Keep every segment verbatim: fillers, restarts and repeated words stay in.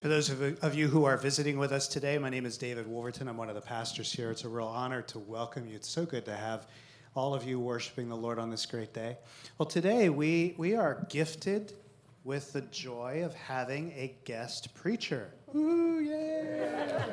For those of of you who are visiting with us today, my name is David Wolverton. I'm one of the pastors here. It's a real honor to welcome you. It's so good to have all of you worshiping the Lord on this great day. Well, today we, we are gifted with the joy of having a guest preacher. Ooh, yeah!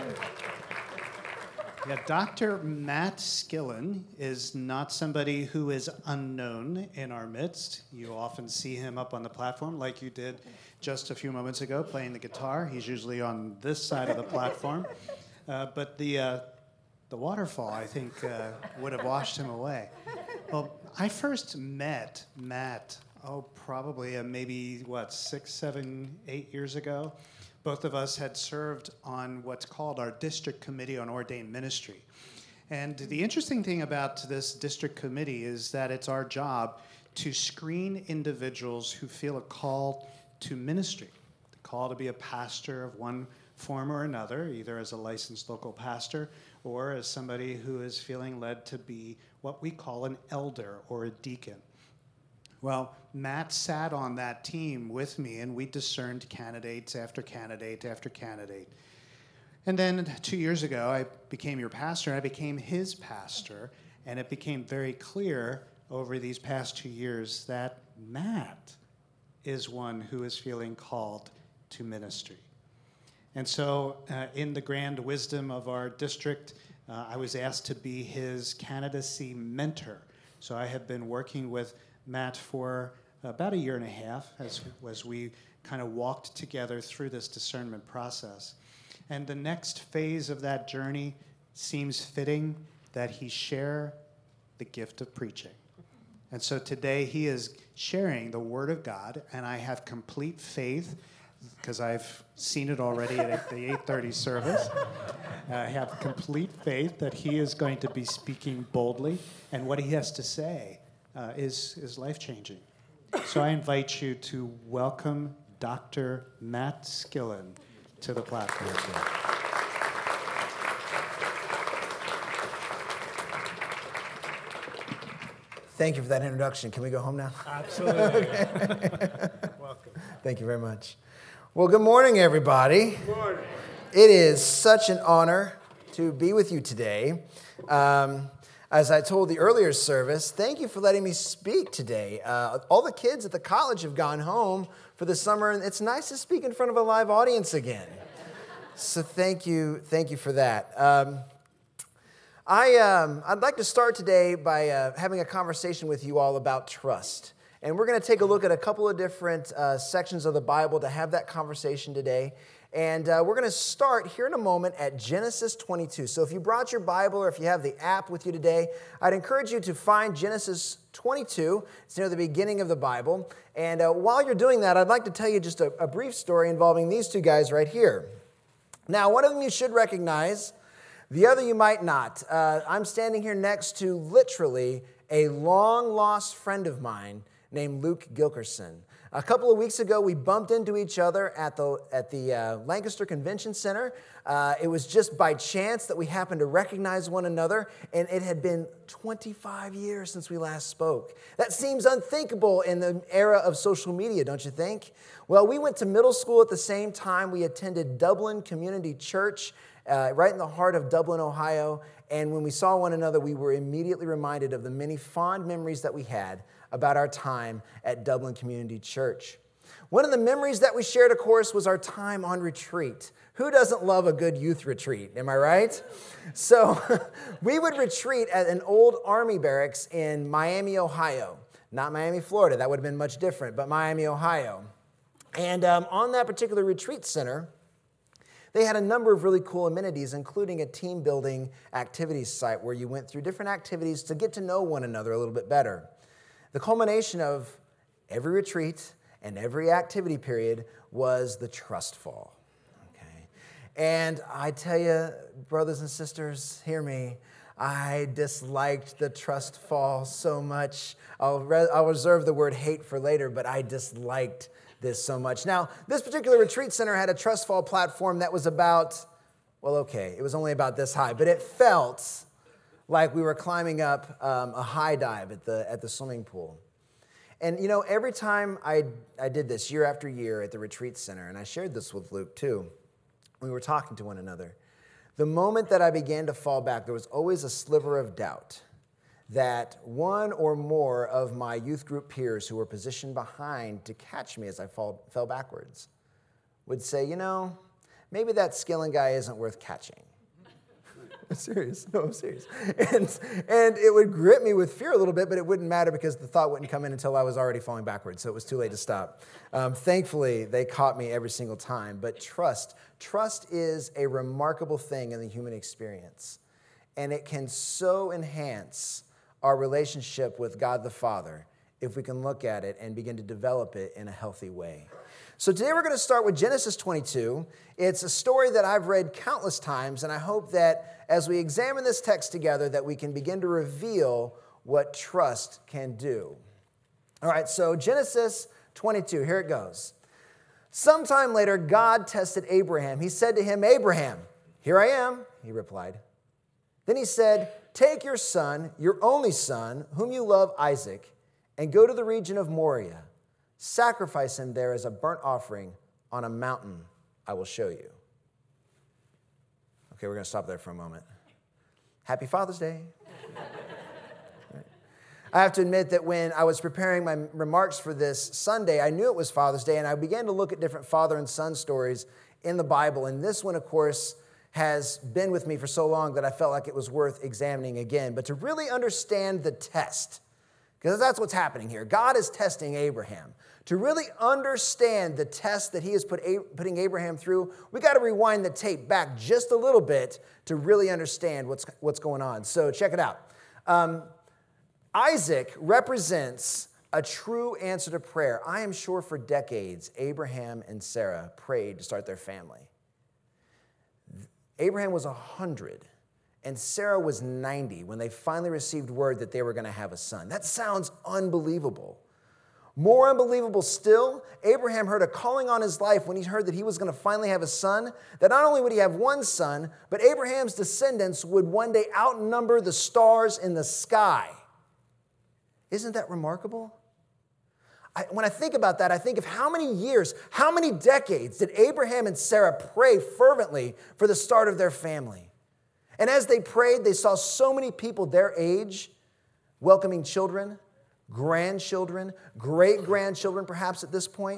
Yeah, Doctor Matt Skillen is not somebody who is unknown in our midst. You often see him up on the platform like you did just a few moments ago playing the guitar. He's usually on this side of the platform. Uh, but the uh, the waterfall, I think, uh, would have washed him away. Well, I first met Matt, oh, probably uh, maybe, what, six, seven, eight years ago. Both of us had served on what's called our District Committee on Ordained Ministry. And the interesting thing about this district committee is that it's our job to screen individuals who feel a call to ministry, the call to be a pastor of one form or another, either as a licensed local pastor or as somebody who is feeling led to be what we call an elder or a deacon. Well, Matt sat on that team with me, and we discerned candidates after candidate after candidate. And then two years ago, I became your pastor, and I became his pastor, and it became very clear over these past two years that Matt is one who is feeling called to ministry. And so uh, in the grand wisdom of our district, uh, I was asked to be his candidacy mentor. So I have been working with Matt for about a year and a half as, as we kind of walked together through this discernment process. And the next phase of that journey seems fitting that he share the gift of preaching. And so today he is sharing the Word of God, and I have complete faith, because I've seen it already at the eight thirty service. I have complete faith that he is going to be speaking boldly, and what he has to say Uh, is, is life-changing. So I invite you to welcome Doctor Matt Skillen to the platform. Thank you for that introduction. Can we go home now? Absolutely. Okay. Welcome. Thank you very much. Well, good morning, everybody. Good morning. It is such an honor to be with you today. Um, As I told the earlier service, thank you for letting me speak today. Uh, all the kids at the college have gone home for the summer, and it's nice to speak in front of a live audience again. So thank you, thank you for that. Um, I, um, I'd like to start today by uh, having a conversation with you all about trust. And we're going to take a look at a couple of different uh, sections of the Bible to have that conversation today. And uh, we're going to start here in a moment at Genesis twenty-two. So if you brought your Bible or if you have the app with you today, I'd encourage you to find Genesis twenty-two. It's near the beginning of the Bible. And uh, while you're doing that, I'd like to tell you just a, a brief story involving these two guys right here. Now, one of them you should recognize. The other you might not. Uh, I'm standing here next to literally a long-lost friend of mine named Luke Gilkerson. A couple of weeks ago, we bumped into each other at the at the uh, Lancaster Convention Center. Uh, it was just by chance that we happened to recognize one another, and it had been twenty-five years since we last spoke. That seems unthinkable in the era of social media, don't you think? Well, we went to middle school at the same time. We attended Dublin Community Church, uh, right in the heart of Dublin, Ohio, and when we saw one another, we were immediately reminded of the many fond memories that we had about our time at Dublin Community Church. One of the memories that we shared, of course, was our time on retreat. Who doesn't love a good youth retreat? Am I right? So we would retreat at an old Army barracks in Miami, Ohio. Not Miami, Florida. That would have been much different, but Miami, Ohio. And um, on that particular retreat center, they had a number of really cool amenities, including a team-building activities site where you went through different activities to get to know one another a little bit better. The culmination of every retreat and every activity period was the trust fall. Okay, and I tell you, brothers and sisters, hear me. I disliked the trust fall so much. I'll, re- I'll reserve the word hate for later, but I disliked this so much. Now, this particular retreat center had a trust fall platform that was about, well, okay, it was only about this high, but it felt like we were climbing up um, a high dive at the at the swimming pool. And, you know, every time I, I did this year after year at the retreat center, and I shared this with Luke too, we were talking to one another. The moment that I began to fall back, there was always a sliver of doubt that one or more of my youth group peers who were positioned behind to catch me as I fall, fell backwards would say, you know, maybe that Skillen guy isn't worth catching. I'm serious. No, I'm serious. And, and it would grip me with fear a little bit, but it wouldn't matter because the thought wouldn't come in until I was already falling backwards, so it was too late to stop. Um, thankfully, they caught me every single time. But trust, trust is a remarkable thing in the human experience. And it can so enhance our relationship with God the Father if we can look at it and begin to develop it in a healthy way. So today we're going to start with Genesis twenty-two. It's a story that I've read countless times, and I hope that as we examine this text together, that we can begin to reveal what trust can do. All right, so Genesis twenty-two, here it goes. Sometime later, God tested Abraham. He said to him, Abraham, here I am, he replied. Then he said, take your son, your only son, whom you love, Isaac, and go to the region of Moriah. Sacrifice him there as a burnt offering on a mountain I will show you. Okay, we're going to stop there for a moment. Happy Father's Day. I have to admit that when I was preparing my remarks for this Sunday, I knew it was Father's Day, and I began to look at different father and son stories in the Bible. And this one, of course, has been with me for so long that I felt like it was worth examining again. But to really understand the test, because that's what's happening here. God is testing Abraham. To really understand the test that he is put, putting Abraham through, we got to rewind the tape back just a little bit to really understand what's, what's going on. So check it out. Um, Isaac represents a true answer to prayer. I am sure for decades, Abraham and Sarah prayed to start their family. Abraham was one hundred, and Sarah was ninety when they finally received word that they were going to have a son. That sounds unbelievable. More unbelievable still, Abraham heard a calling on his life when he heard that he was going to finally have a son, that not only would he have one son, but Abraham's descendants would one day outnumber the stars in the sky. Isn't that remarkable? I, when I think about that, I think of how many years, how many decades did Abraham and Sarah pray fervently for the start of their family? And as they prayed, they saw so many people their age welcoming children, grandchildren, great-grandchildren perhaps at this point.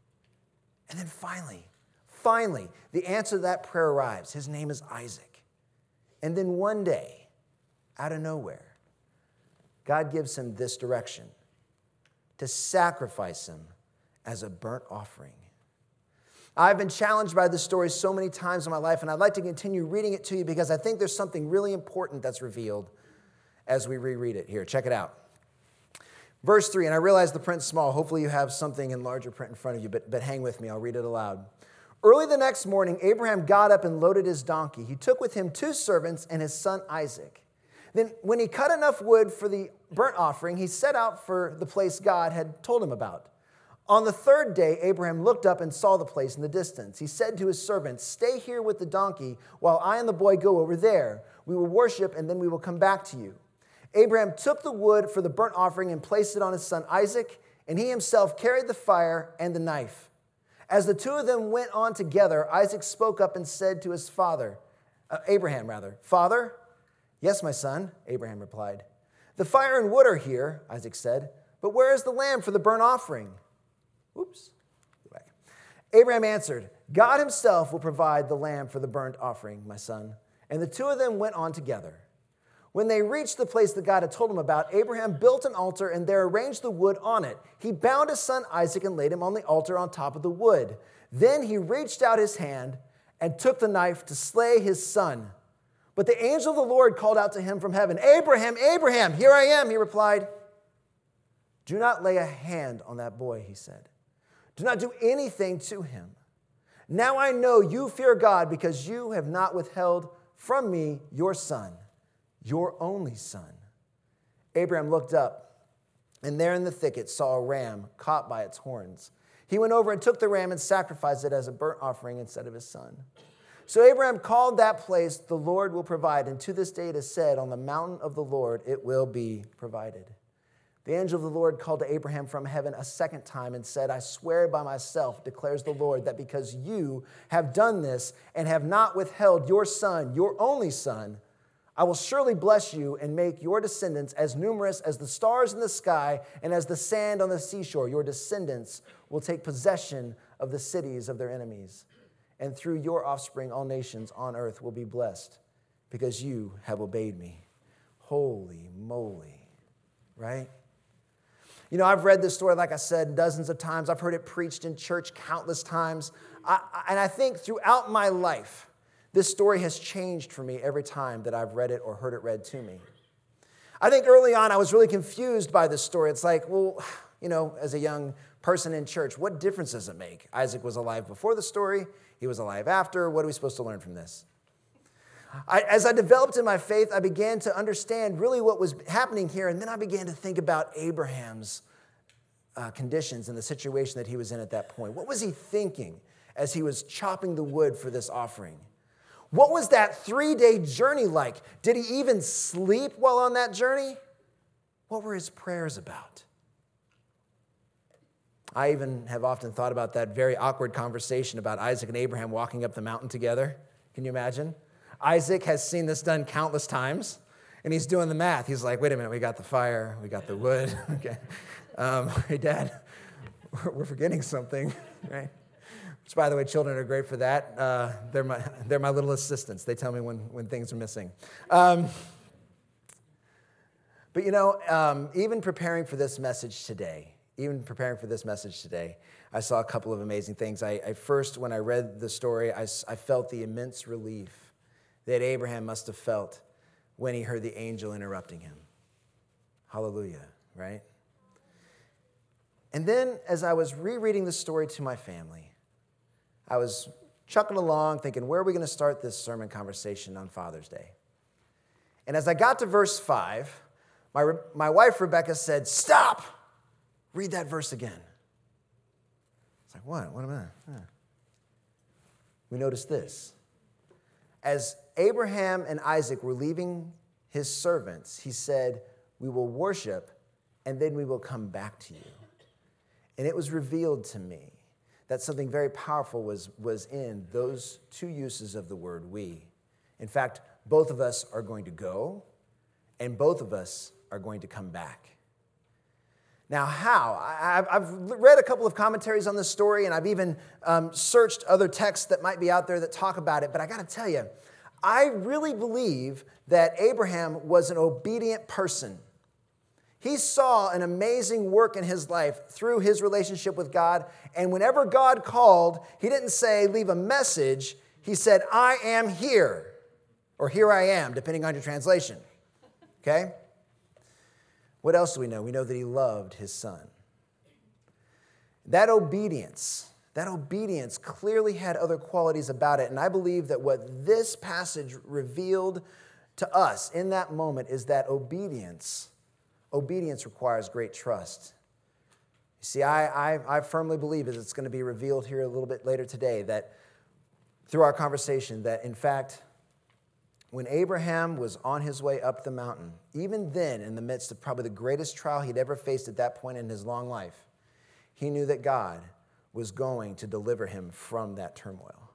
And then finally, finally, the answer to that prayer arrives. His name is Isaac. And then one day, out of nowhere, God gives him this direction: to sacrifice him as a burnt offering. I've been challenged by this story so many times in my life, and I'd like to continue reading it to you because I think there's something really important that's revealed as we reread it. Here, check it out. Verse three, and I realize the print's small. Hopefully you have something in larger print in front of you, but, but hang with me. I'll read it aloud. Early the next morning, Abraham got up and loaded his donkey. He took with him two servants and his son Isaac. Then when he cut enough wood for the burnt offering, he set out for the place God had told him about. On the third day, Abraham looked up and saw the place in the distance. He said to his servants, stay here with the donkey while I and the boy go over there. We will worship and then we will come back to you. Abraham took the wood for the burnt offering and placed it on his son Isaac, and he himself carried the fire and the knife. As the two of them went on together, Isaac spoke up and said to his father, uh, Abraham rather, Father? Yes, my son, Abraham replied. The fire and wood are here, Isaac said, but where is the lamb for the burnt offering? Oops. Go back. Abraham answered, God himself will provide the lamb for the burnt offering, my son. And the two of them went on together. When they reached the place that God had told him about, Abraham built an altar and there arranged the wood on it. He bound his son Isaac and laid him on the altar on top of the wood. Then he reached out his hand and took the knife to slay his son. But the angel of the Lord called out to him from heaven, Abraham, Abraham, here I am, he replied. Do not lay a hand on that boy, he said. Do not do anything to him. Now I know you fear God because you have not withheld from me your son, your only son. Abraham looked up, and there in the thicket saw a ram caught by its horns. He went over and took the ram and sacrificed it as a burnt offering instead of his son. So Abraham called that place, the Lord will provide. And to this day it is said, on the mountain of the Lord it will be provided. The angel of the Lord called to Abraham from heaven a second time and said, I swear by myself, declares the Lord, that because you have done this and have not withheld your son, your only son, I will surely bless you and make your descendants as numerous as the stars in the sky and as the sand on the seashore. Your descendants will take possession of the cities of their enemies. And through your offspring, all nations on earth will be blessed because you have obeyed me. Holy moly, right? You know, I've read this story, like I said, dozens of times. I've heard it preached in church countless times. I, and I think throughout my life, this story has changed for me every time that I've read it or heard it read to me. I think early on, I was really confused by this story. It's like, well, you know, as a young person in church, what difference does it make? Isaac was alive before the story. He was alive after. What are we supposed to learn from this? I, as I developed in my faith, I began to understand really what was happening here, and then I began to think about Abraham's uh, conditions and the situation that he was in at that point. What was he thinking as he was chopping the wood for this offering? What was that three-day journey like? Did he even sleep while on that journey? What were his prayers about? I even have often thought about that very awkward conversation about Isaac and Abraham walking up the mountain together. Can you imagine? Isaac has seen this done countless times, and he's doing the math. He's like, wait a minute, we got the fire, we got the wood. Okay, um, hey, Dad, we're forgetting something, right? Which, by the way, children are great for that. Uh, they're my they're my little assistants. They tell me when, when things are missing. Um, but, you know, um, even preparing for this message today, even preparing for this message today, I saw a couple of amazing things. I, I first, when I read the story, I, I felt the immense relief that Abraham must have felt when he heard the angel interrupting him. Hallelujah, right? And then as I was rereading the story to my family, I was chucking along thinking, where are we going to start this sermon conversation on Father's Day? And as I got to verse five, my, my wife Rebecca said, stop! Read that verse again. It's like, what? What am I? Huh. We noticed this. As Abraham and Isaac were leaving his servants, he said, we will worship and then we will come back to you. And it was revealed to me that something very powerful was, was in those two uses of the word we. In fact, both of us are going to go and both of us are going to come back. Now, how? I've read a couple of commentaries on this story, and I've even um, searched other texts that might be out there that talk about it, but I got to tell you, I really believe that Abraham was an obedient person. He saw an amazing work in his life through his relationship with God, and whenever God called, he didn't say, leave a message. He said, I am here, or here I am, depending on your translation, okay? What else do we know? We know that he loved his son. That obedience, that obedience clearly had other qualities about it. And I believe that what this passage revealed to us in that moment is that obedience, obedience requires great trust. You see, I, I, I firmly believe, as it's going to be revealed here a little bit later today, that through our conversation, that in fact, when Abraham was on his way up the mountain, even then, in the midst of probably the greatest trial he'd ever faced at that point in his long life, he knew that God was going to deliver him from that turmoil.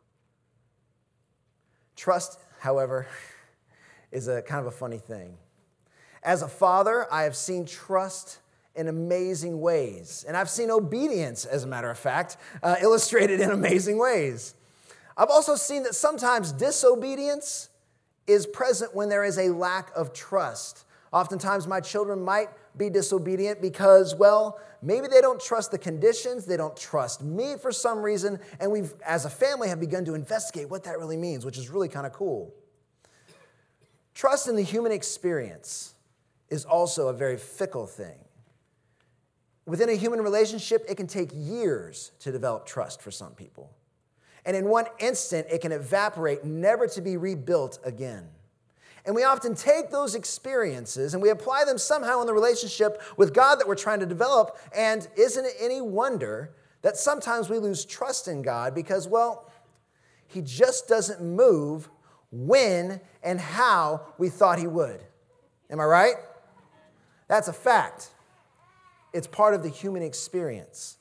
Trust, however, is a kind of a funny thing. As a father, I have seen trust in amazing ways, and I've seen obedience, as a matter of fact, uh, illustrated in amazing ways. I've also seen that sometimes disobedience is present when there is a lack of trust. Oftentimes, my children might be disobedient because, well, maybe they don't trust the conditions, they don't trust me for some reason, and we've, as a family, have begun to investigate what that really means, which is really kind of cool. Trust in the human experience is also a very fickle thing. Within a human relationship, it can take years to develop trust for some people. And in one instant, it can evaporate, never to be rebuilt again. And we often take those experiences and we apply them somehow in the relationship with God that we're trying to develop. And isn't it any wonder that sometimes we lose trust in God because, well, he just doesn't move when and how we thought he would. Am I right? That's a fact. It's part of the human experience.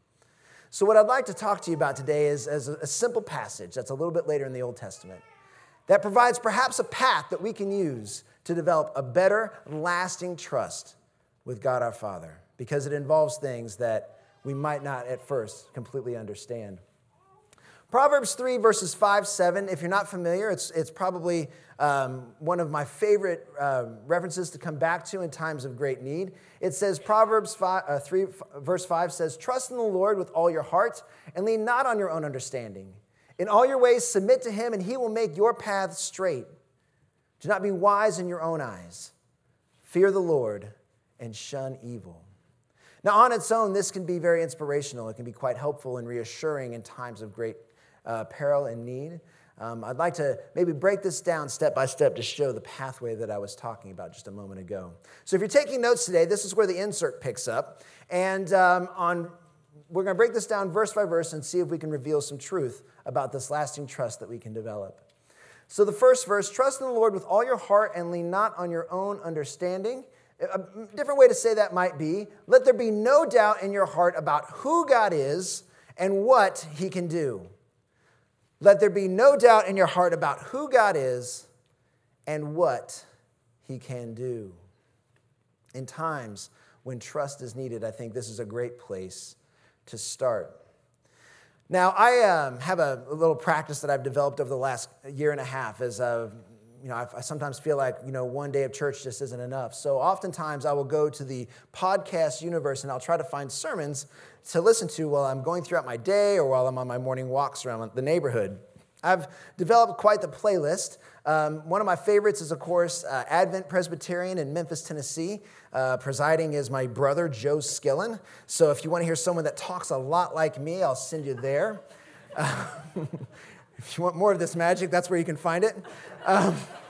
So what I'd like to talk to you about today is, is a, a simple passage that's a little bit later in the Old Testament that provides perhaps a path that we can use to develop a better, lasting trust with God our Father, because it involves things that we might not at first completely understand. Proverbs three, verses five, seven, if you're not familiar, it's, it's probably um, one of my favorite uh, references to come back to in times of great need. It says, Proverbs five, uh, three, f- verse five says, "Trust in the Lord with all your heart and lean not on your own understanding. In all your ways submit to him, and he will make your paths straight. Do not be wise in your own eyes. Fear the Lord and shun evil." Now, on its own, this can be very inspirational. It can be quite helpful and reassuring in times of great uh, peril and need. Um, I'd like to maybe break this down step by step to show the pathway that I was talking about just a moment ago. So if you're taking notes today, this is where the insert picks up. And um, on, we're going to break this down verse by verse and see if we can reveal some truth about this lasting trust that we can develop. So the first verse, "Trust in the Lord with all your heart and lean not on your own understanding." A different way to say that might be, let there be no doubt in your heart about who God is and what he can do. Let there be no doubt in your heart about who God is and what he can do. In times when trust is needed, I think this is a great place to start. Now, I um, have a, a little practice that I've developed over the last year and a half as a You know, I, I sometimes feel like, you know, one day of church just isn't enough. So oftentimes I will go to the podcast universe and I'll try to find sermons to listen to while I'm going throughout my day or while I'm on my morning walks around the neighborhood. I've developed quite the playlist. Um, one of my favorites is, of course, uh, Advent Presbyterian in Memphis, Tennessee. Uh, presiding is my brother, Joe Skillen. So if you want to hear someone that talks a lot like me, I'll send you there. Uh, if you want more of this magic, that's where you can find it. Um,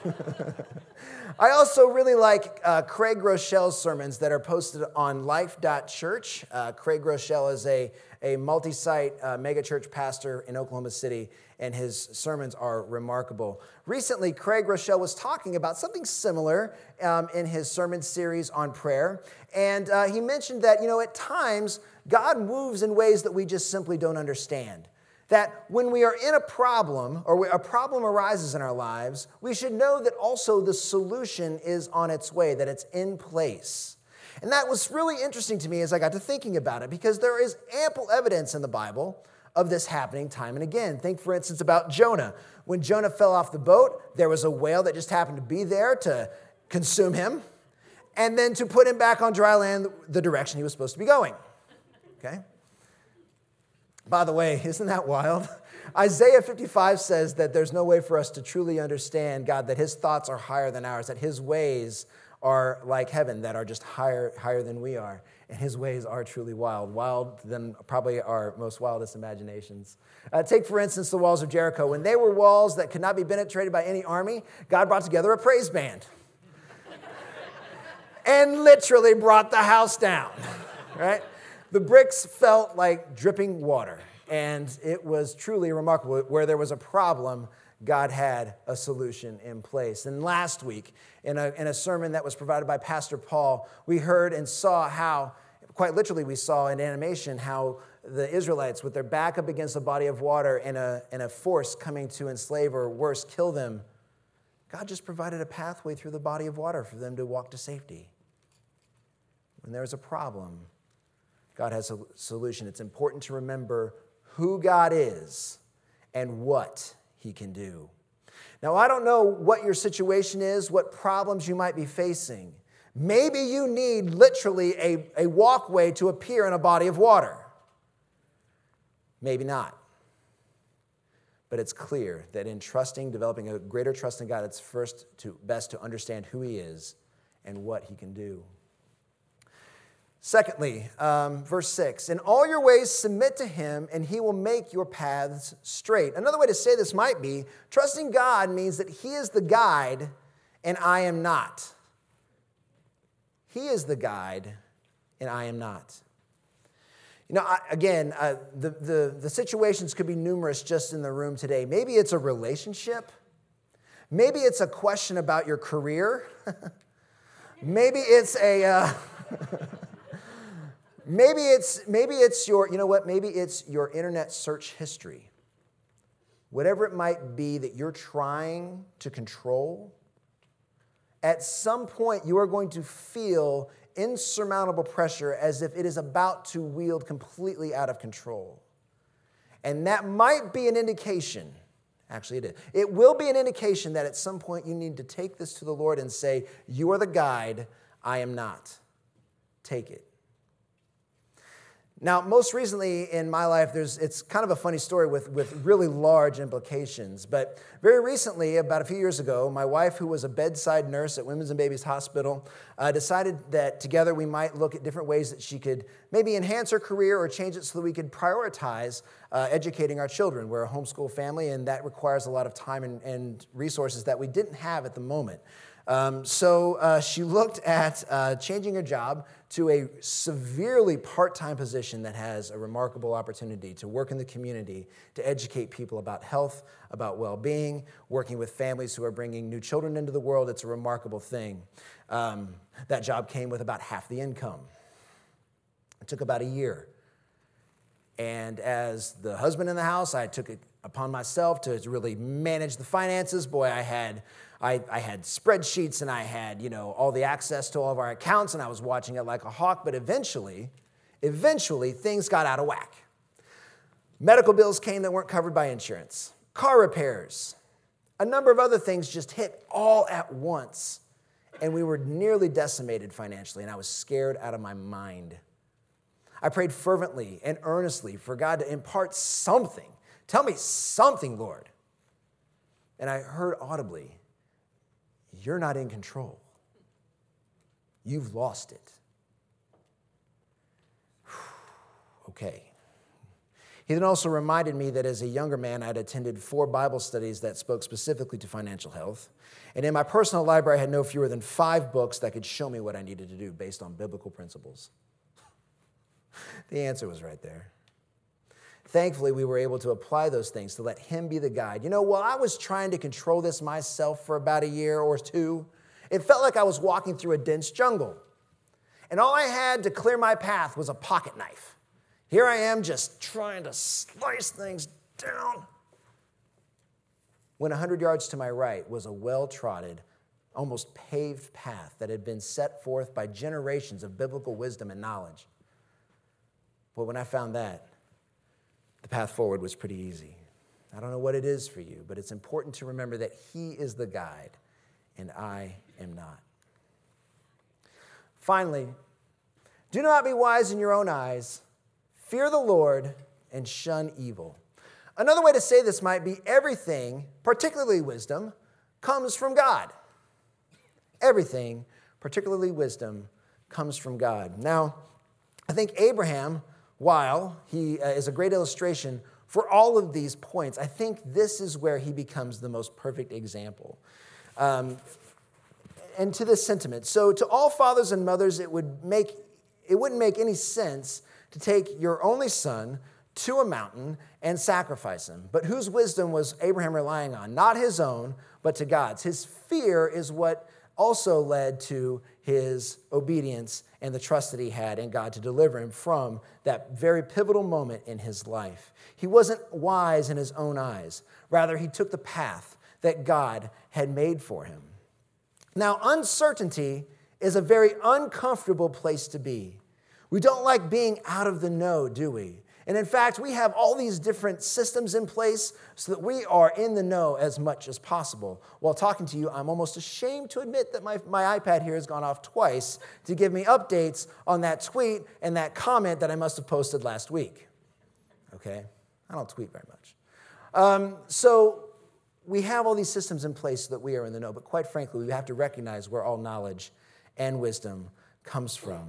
I also really like uh, Craig Groeschel's sermons that are posted on life dot church. Uh, Craig Groeschel is a, a multi-site uh, megachurch pastor in Oklahoma City, and his sermons are remarkable. Recently, Craig Groeschel was talking about something similar um, in his sermon series on prayer, and uh, he mentioned that, you know, at times, God moves in ways that we just simply don't understand. That when we are in a problem, or a problem arises in our lives, we should know that also the solution is on its way, that it's in place. And that was really interesting to me as I got to thinking about it, because there is ample evidence in the Bible of this happening time and again. Think, for instance, about Jonah. When Jonah fell off the boat, there was a whale that just happened to be there to consume him, and then to put him back on dry land the direction he was supposed to be going. Okay? By the way, isn't that wild? Isaiah fifty-five says that there's no way for us to truly understand God, that his thoughts are higher than ours, that his ways are like heaven, that are just higher, higher than we are. And his ways are truly wild, wild than probably our most wildest imaginations. Uh, take, for instance, the walls of Jericho. When they were walls that could not be penetrated by any army, God brought together a praise band and literally brought the house down, right? The bricks felt like dripping water, and it was truly remarkable. Where there was a problem, God had a solution in place. And last week, in a, in a sermon that was provided by Pastor Paul, we heard and saw how, quite literally we saw in animation, how the Israelites, with their back up against a body of water and a, and a force coming to enslave or worse, kill them, God just provided a pathway through the body of water for them to walk to safety. When there's a problem, God has a solution. It's important to remember who God is and what he can do. Now, I don't know what your situation is, what problems you might be facing. Maybe you need literally a, a walkway to appear in a body of water. Maybe not. But it's clear that in trusting, developing a greater trust in God, it's first to best to understand who he is and what he can do. Secondly, um, verse six, "In all your ways submit to him, and he will make your paths straight." Another way to say this might be, trusting God means that he is the guide, and I am not. He is the guide, and I am not. You know, I, again, uh, the, the, the situations could be numerous just in the room today. Maybe it's a relationship. Maybe it's a question about your career. Maybe it's a... Uh, Maybe it's, maybe it's your, you know what, maybe it's your internet search history. Whatever it might be that you're trying to control, at some point you are going to feel insurmountable pressure as if it is about to wield completely out of control. And that might be an indication, actually it is, it will be an indication that at some point you need to take this to the Lord and say, you are the guide, I am not. Take it. Now, most recently in my life, there's it's kind of a funny story with, with really large implications. But very recently, about a few years ago, my wife, who was a bedside nurse at Women's and Babies Hospital, uh, decided that together we might look at different ways that she could maybe enhance her career or change it so that we could prioritize uh, educating our children. We're a homeschool family, and that requires a lot of time and, and resources that we didn't have at the moment. Um, so uh, she looked at uh, changing her job to a severely part-time position that has a remarkable opportunity to work in the community, to educate people about health, about well-being, working with families who are bringing new children into the world. It's a remarkable thing. Um, that job came with about half the income. It took about a year. And as the husband in the house, I took it upon myself to really manage the finances. Boy, I had I, I had spreadsheets and I had, you know, all the access to all of our accounts, and I was watching it like a hawk. But eventually, eventually, things got out of whack. Medical bills came that weren't covered by insurance. Car repairs. A number of other things just hit all at once. And we were nearly decimated financially, and I was scared out of my mind. I prayed fervently and earnestly for God to impart something. Tell me something, Lord. And I heard audibly, you're not in control. You've lost it. Okay. He then also reminded me that as a younger man, I'd attended four Bible studies that spoke specifically to financial health. And in my personal library, I had no fewer than five books that could show me what I needed to do based on biblical principles. The answer was right there. Thankfully, we were able to apply those things to let him be the guide. You know, while I was trying to control this myself for about a year or two, it felt like I was walking through a dense jungle. And all I had to clear my path was a pocket knife. Here I am just trying to slice things down. When a hundred yards to my right was a well-trodden, almost paved path that had been set forth by generations of biblical wisdom and knowledge. But when I found that, the path forward was pretty easy. I don't know what it is for you, but it's important to remember that he is the guide and I am not. Finally, do not be wise in your own eyes. Fear the Lord and shun evil. Another way to say this might be everything, particularly wisdom, comes from God. Everything, particularly wisdom, comes from God. Now, I think Abraham, while he uh, is a great illustration for all of these points, I think this is where he becomes the most perfect example. Um, and to this sentiment, so to all fathers and mothers, it would make it wouldn't make any sense to take your only son to a mountain and sacrifice him. But whose wisdom was Abraham relying on? Not his own, but to God's. His fear is what also led to his obedience and the trust that he had in God to deliver him from that very pivotal moment in his life. He wasn't wise in his own eyes. Rather, he took the path that God had made for him. Now, uncertainty is a very uncomfortable place to be. We don't like being out of the know, do we? And in fact, we have all these different systems in place so that we are in the know as much as possible. While talking to you, I'm almost ashamed to admit that my, my iPad here has gone off twice to give me updates on that tweet and that comment that I must have posted last week. Okay? I don't tweet very much. Um, so we have all these systems in place so that we are in the know, but quite frankly, we have to recognize where all knowledge and wisdom comes from.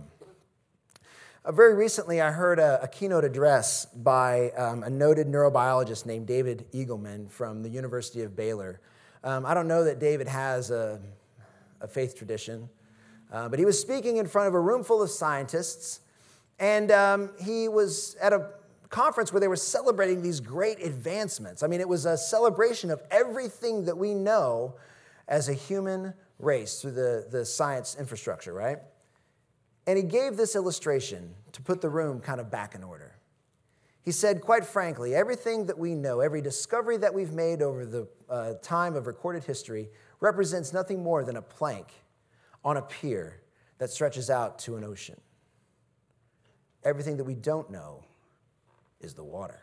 Uh, very recently, I heard a, a keynote address by um, a noted neurobiologist named David Eagleman from the University of Baylor. Um, I don't know that David has a, a faith tradition, uh, but he was speaking in front of a room full of scientists, and um, he was at a conference where they were celebrating these great advancements. I mean, it was a celebration of everything that we know as a human race through the, the science infrastructure, right? And he gave this illustration to put the room kind of back in order. He said, quite frankly, everything that we know, every discovery that we've made over the uh, time of recorded history represents nothing more than a plank on a pier that stretches out to an ocean. Everything that we don't know is the water.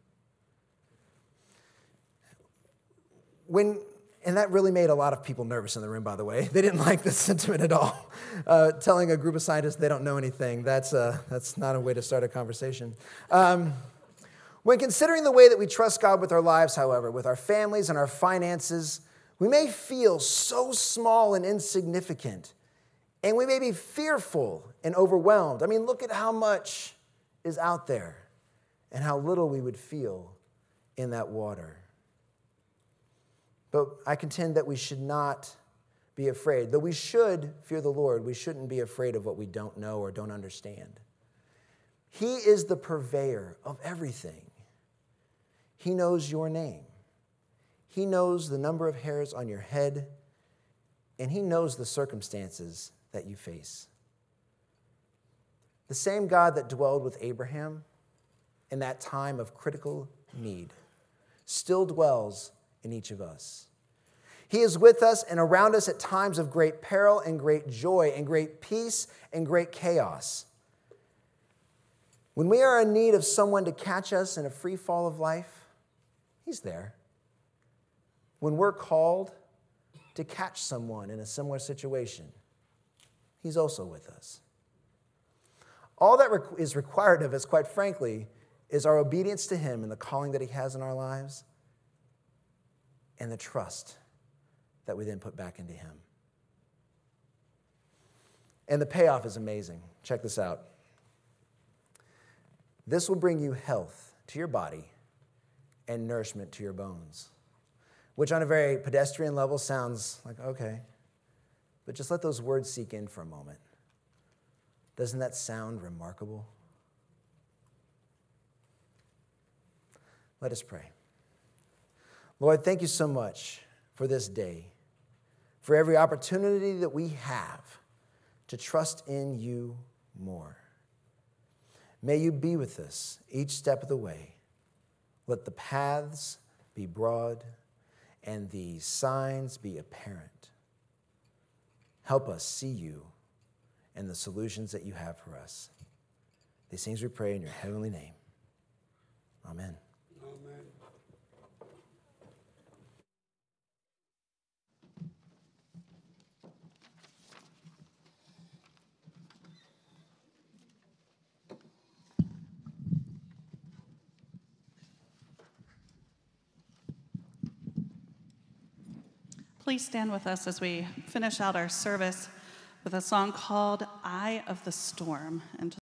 When, and that really made a lot of people nervous in the room, by the way. They didn't like this sentiment at all. Uh, telling a group of scientists they don't know anything, that's, uh, that's not a way to start a conversation. Um, when considering the way that we trust God with our lives, however, with our families and our finances, we may feel so small and insignificant, and we may be fearful and overwhelmed. I mean, look at how much is out there and how little we would feel in that water. But I contend that we should not be afraid. Though we should fear the Lord, we shouldn't be afraid of what we don't know or don't understand. He is the purveyor of everything. He knows your name. He knows the number of hairs on your head, and he knows the circumstances that you face. The same God that dwelled with Abraham in that time of critical need still dwells in each of us. He is with us and around us at times of great peril and great joy and great peace and great chaos. When we are in need of someone to catch us in a free fall of life, he's there. When we're called to catch someone in a similar situation, he's also with us. All that is required of us, quite frankly, is our obedience to him and the calling that he has in our lives, and the trust that we then put back into him. And the payoff is amazing. Check this out. This will bring you health to your body and nourishment to your bones, which on a very pedestrian level sounds like, okay, but just let those words sink in for a moment. Doesn't that sound remarkable? Let us pray. Lord, thank you so much for this day, for every opportunity that we have to trust in you more. May you be with us each step of the way. Let the paths be broad and the signs be apparent. Help us see you and the solutions that you have for us. These things we pray in your heavenly name. Amen. Amen. Please stand with us as we finish out our service with a song called Eye of the Storm. And